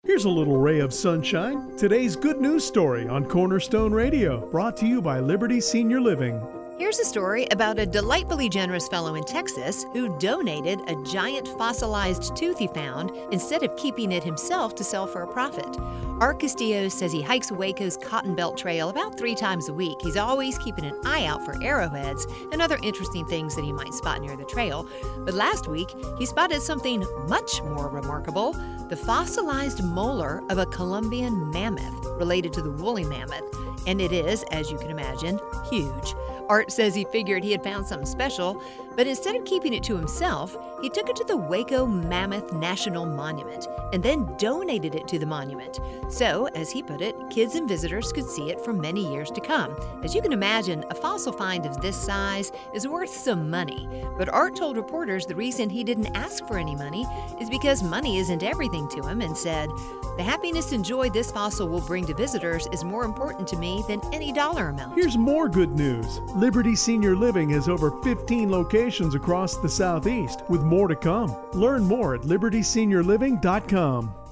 Here's a little ray of sunshine. Today's good news story on Cornerstone Radio, brought to you by Liberty Senior Living. Here's a story about a delightfully generous fellow in Texas who donated a giant fossilized tooth he found instead of keeping it himself to sell for a profit. Art Castillo says he hikes Waco's Cotton Belt Trail about 3 times a week. He's always keeping an eye out for arrowheads and other interesting things that he might spot near the trail. But last week, he spotted something much more remarkable: the fossilized molar of a Colombian mammoth related to the woolly mammoth. And it is, as you can imagine, huge. Art says he figured he had found something special, but instead of keeping it to himself, he took it to the Waco Mammoth National Monument and then donated it to the monument. So, as he put it, kids and visitors could see it for many years to come. As you can imagine, a fossil find of this size is worth some money. But Art told reporters the reason he didn't ask for any money is because money isn't everything to him, and said, "The happiness and joy this fossil will bring to visitors is more important to me than any dollar amount." Here's more good news. Liberty Senior Living has over 15 locations across the Southeast, with more to come. Learn more at libertyseniorliving.com.